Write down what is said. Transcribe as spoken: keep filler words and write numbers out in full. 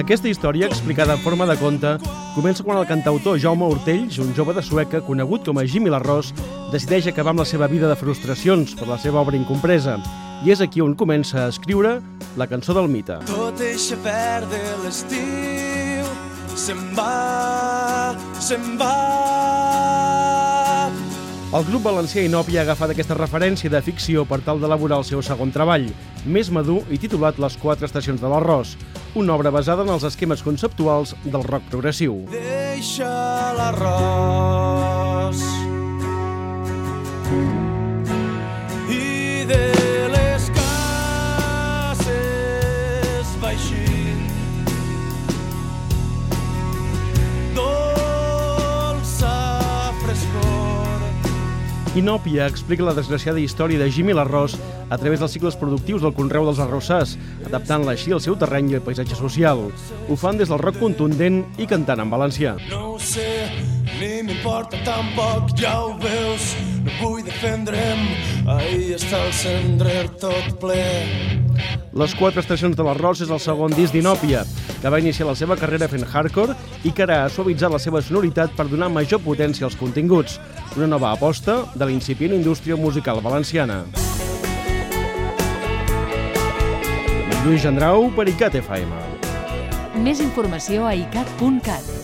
Aquesta història, explicada en forma de conte, comença quan el cantautor Jaume Ortells, un jove de Sueca conegut com a Jimmy l'Arròs, decideix acabar amb la seva vida de frustracions per la seva obra incompresa. I és aquí on comença a escriure la cançó del mite. Tot eixa verd de l'estiu se'n va, se'n va. El grup valencià Inòpia ha agafat aquesta referència de ficció per tal d'elaborar el seu segon treball, més madur i titulat Les quatre estacions de l'arròs, una obra basada en els esquemes conceptuals del rock progressiu. Deixa l'arròs i de les cases baixint dolça frescor. Inòpia explica la desgraciada història de Jimmy l'Arròs a través dels cicles productius del conreu dels arrossars, adaptant-la així al seu terreny i al paisatge social. Ho fan des del rock contundent i cantant en valencià. No ho sé, ni m'importa tampoc, ja ho veus, no vull defendre'm, ahí està el cendrer tot ple. Les quatre estacions de l'arròs és el segon disc d'Inòpia, que va iniciar la seva carrera fent hardcore i que ara ha suavitzat la seva sonoritat per donar major potència als continguts. Una nova aposta de la incipient indústria musical valenciana. Lluís Gendrau per ICAT F M. Més informació a icat punt cat.